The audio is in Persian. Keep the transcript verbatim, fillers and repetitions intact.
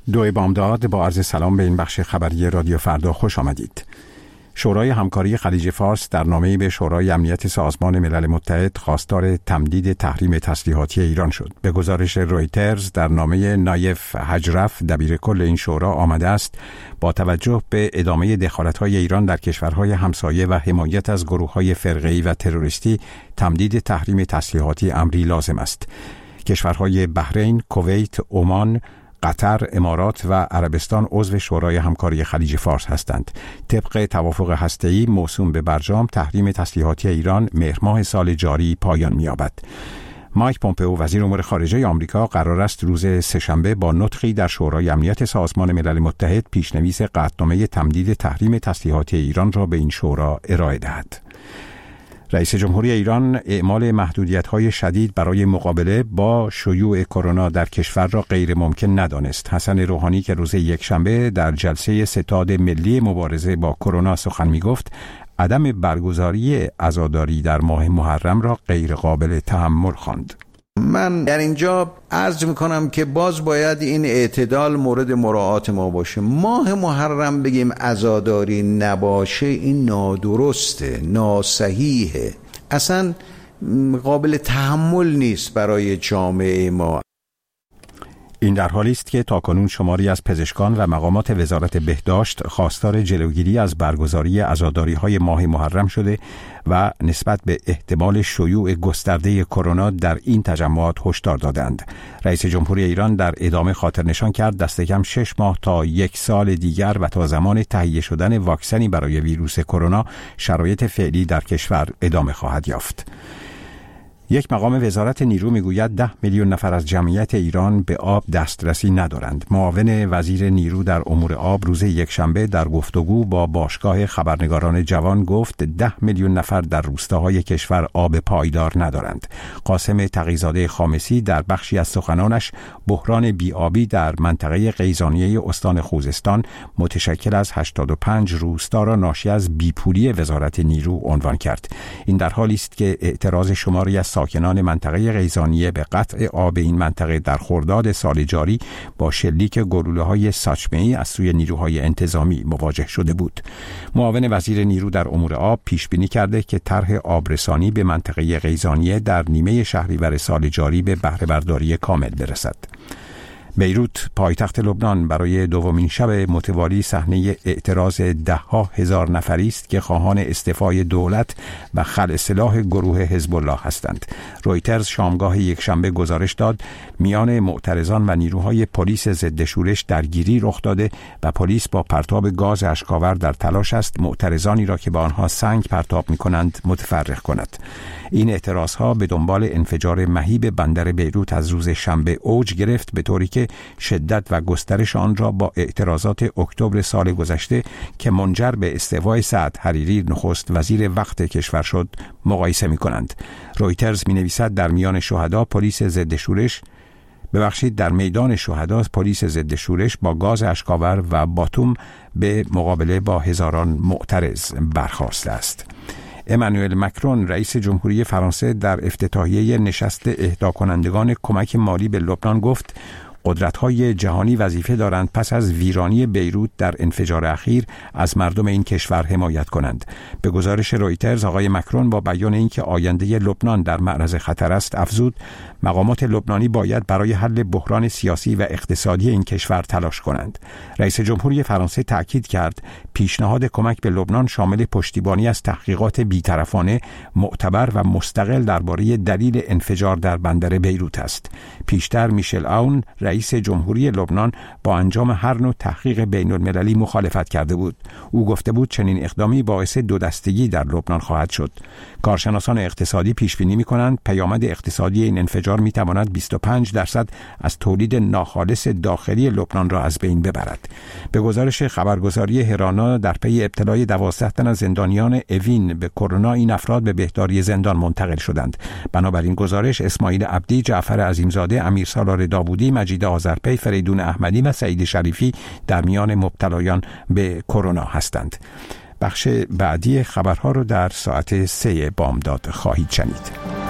دو بامداد با عرض سلام به این بخش خبری رادیو فردا خوش آمدید. شورای همکاری خلیج فارس در نامه‌ای به شورای امنیت سازمان ملل متحد خواستار تمدید تحریم تسلیحاتی ایران شد. به گزارش رویترز در نامه نایف حجرف دبیر کل این شورا آمده است با توجه به ادامه دخالت‌های ایران در کشورهای همسایه و حمایت از گروه‌های فرقه‌ای و تروریستی تمدید تحریم تسلیحاتی امری لازم است. کشورهای بحرین، کویت، عمان، قطر، امارات و عربستان عضو شورای همکاری خلیج فارس هستند. طبق توافق هسته‌ای موسوم به برجام، تحریم تسلیحاتی ایران مهر ماه سال جاری پایان می‌یابد. مایک پومپئو وزیر امور خارجه آمریکا قرار است روز سه‌شنبه با نطقی در شورای امنیت سازمان ملل متحد پیشنویس قطعنامه تمدید تحریم تسلیحاتی ایران را به این شورا ارائه دهد. رئیس جمهوری ایران اعمال محدودیت‌های شدید برای مقابله با شیوع کرونا در کشور را غیر ممکن ندانست. حسن روحانی که روز یکشنبه در جلسه ستاد ملی مبارزه با کرونا سخن می‌گفت، عدم برگزاری عزاداری در ماه محرم را غیر قابل تحمل خواند. من در اینجا عرض میکنم که باز باید این اعتدال مورد مراعات ما باشه. ماه محرم بگیم عزاداری نباشه، این نادرسته، ناصحیحه، اصلا قابل تحمل نیست برای جامعه ما. این در حالی است که تاکنون شماری از پزشکان و مقامات وزارت بهداشت خواستار جلوگیری از برگزاری عزاداری‌های ماه محرم شده و نسبت به احتمال شیوع گسترده کرونا در این تجمعات هشدار دادند. رئیس جمهوری ایران در ادامه خاطر نشان کرد دست کم شش ماه تا یک سال دیگر و تا زمان تهیه شدن واکسنی برای ویروس کرونا شرایط فعلی در کشور ادامه خواهد یافت. یک مقام وزارت نیرو میگوید ده میلیون نفر از جمعیت ایران به آب دسترسی ندارند. معاون وزیر نیرو در امور آب روز یکشنبه در گفتگو با باشگاه خبرنگاران جوان گفت ده میلیون نفر در روستاهای کشور آب پایدار ندارند. قاسم تقی‌زاده خامسی در بخشی از سخنانش بحران بی‌آبی در منطقه قیزانیه استان خوزستان متشکل از هشتاد و پنج روستا را ناشی از بیپولی وزارت نیرو عنوان کرد. این در حالی است که اعتراض شماری از ساکنان منطقه قیزانیه به قطع آب این منطقه در خرداد سال جاری با شلیک گلوله‌های ساچمه‌ای از سوی نیروهای انتظامی مواجه شده بود. معاون وزیر نیرو در امور آب پیش بینی کرده که طرح آبرسانی به منطقه قیزانیه در نیمه شهریور سال جاری به بهره برداری کامل برسد. بیروت پایتخت لبنان برای دومین شب متوالی صحنه اعتراض ده ها هزار نفری است که خواهان استعفای دولت و خلع سلاح گروه حزب الله هستند. رویترز شامگاه یکشنبه گزارش داد میان معترضان و نیروهای پلیس ضد شورش درگیری رخ داده و پلیس با پرتاب گاز اشک‌آور در تلاش است معترضانی را که با آنها سنگ پرتاب می‌کنند متفرق کند. این اعتراضها به دنبال انفجار مهیب بندر بیروت از روز شنبه اوج گرفت، به طوری که شدت و گسترش آن را با اعتراضات اکتبر سال گذشته که منجر به استعفای سعد حریری نخست وزیر وقت کشور شد مقایسه می کنند. رویترز می نویسد در میان شهدا پلیس ضد شورش ببخشید در میدان شهدا پلیس ضد شورش با گاز اشک‌آور و باتوم به مقابله با هزاران معترض برخاسته است. امانوئل مکرون رئیس جمهوری فرانسه در افتتاحیه نشست اهدا کنندگان کمک مالی به لبنان گفت قدرت‌های جهانی وظیفه دارند پس از ویرانی بیروت در انفجار اخیر از مردم این کشور حمایت کنند. به گزارش رویترز آقای مکرون با بیان اینکه آینده لبنان در معرض خطر است افزود مقامات لبنانی باید برای حل بحران سیاسی و اقتصادی این کشور تلاش کنند. رئیس جمهوری فرانسه تاکید کرد پیشنهاد کمک به لبنان شامل پشتیبانی از تحقیقات بی‌طرفانه، معتبر و مستقل درباره دلیل انفجار در بندر بیروت است. پیشتر میشل آون رئیس جمهوری لبنان با انجام هر نوع تحقیق بین المللی مخالفت کرده بود. او گفته بود چنین اقدامی باعث دو دستگی در لبنان خواهد شد. کارشناسان اقتصادی پیش بینی می‌کنند پیامد اقتصادی این انفجار می‌تواند بیست و پنج درصد از تولید ناخالص داخلی لبنان را از بین ببرد. به گزارش خبرگزاری هرانا در پی ابتلای دوازده تن از زندانیان اوین به کرونا این افراد به بهداری زندان منتقل شدند. بنابراین گزارش اسماعیل عبدی، جعفر عظیمزاده، امیرسالار داوودی، مجید آذرپی، فریدون احمدی و سعید شریفی در میان مبتلایان به کرونا هستند. بخش بعدی خبرها رو در ساعت سه بامداد خواهید شنید.